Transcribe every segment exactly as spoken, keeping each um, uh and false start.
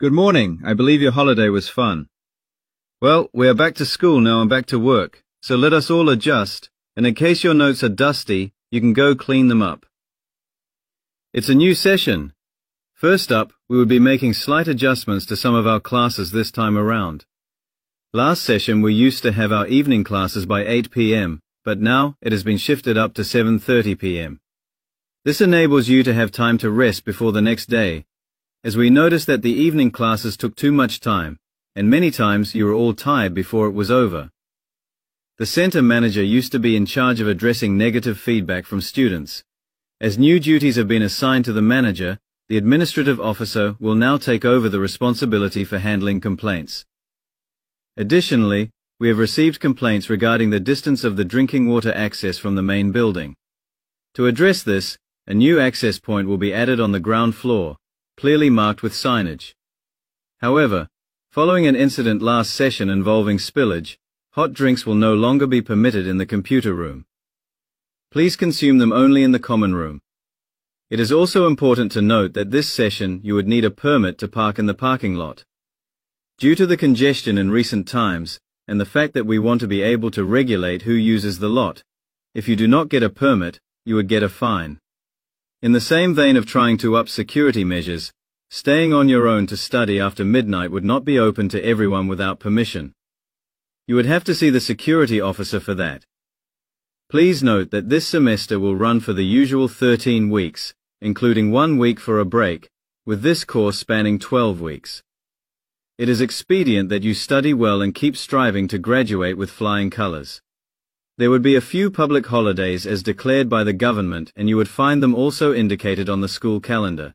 Good morning. I believe your holiday was fun. Well, we are back to school now and back to work, so let us all adjust, and in case your notes are dusty, you can go clean them up. It's a new session. First up, we will be making slight adjustments to some of our classes this time around. Last session we used to have our evening classes by eight p m, but now it has been shifted up to seven thirty p m This enables you to have time to rest before the next day, as we noticed that the evening classes took too much time, and many times you were all tired before it was over. The center manager used to be in charge of addressing negative feedback from students. As new duties have been assigned to the manager, the administrative officer will now take over the responsibility for handling complaints. Additionally, we have received complaints regarding the distance of the drinking water access from the main building. To address this, a new access point will be added on the ground floor, clearly marked with signage. However, following an incident last session involving spillage, hot drinks will no longer be permitted in the computer room. Please consume them only in the common room. It is also important to note that this session you would need a permit to park in the parking lot. Due to the congestion in recent times, and the fact that we want to be able to regulate who uses the lot, if you do not get a permit, you would get a fine. In the same vein of trying to up security measures, staying on your own to study after midnight would not be open to everyone without permission. You would have to see the security officer for that. Please note that this semester will run for the usual thirteen weeks, including one week for a break, with this course spanning twelve weeks. It is expedient that you study well and keep striving to graduate with flying colors. There would be a few public holidays as declared by the government, and you would find them also indicated on the school calendar.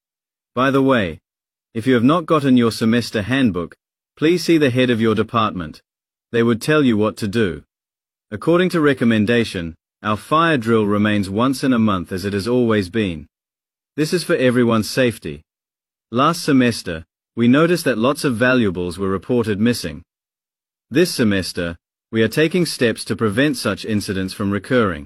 By the way, if you have not gotten your semester handbook, please see the head of your department. They would tell you what to do. According to recommendation, our fire drill remains once in a month as it has always been. This is for everyone's safety. Last semester, we noticed that lots of valuables were reported missing. This semester, we are taking steps to prevent such incidents from recurring.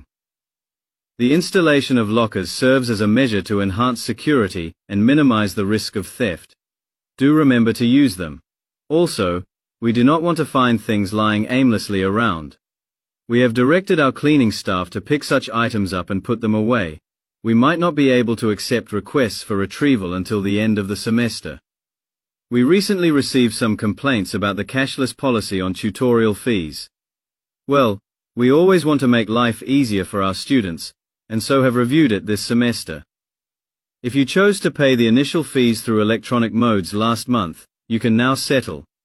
The installation of lockers serves as a measure to enhance security and minimize the risk of theft. Do remember to use them. Also, we do not want to find things lying aimlessly around. We have directed our cleaning staff to pick such items up and put them away. We might not be able to accept requests for retrieval until the end of the semester. We recently received some complaints about the cashless policy on tutorial fees. Well, we always want to make life easier for our students, and so have reviewed it this semester. If you chose to pay the initial fees through electronic modes last month, you can now settle.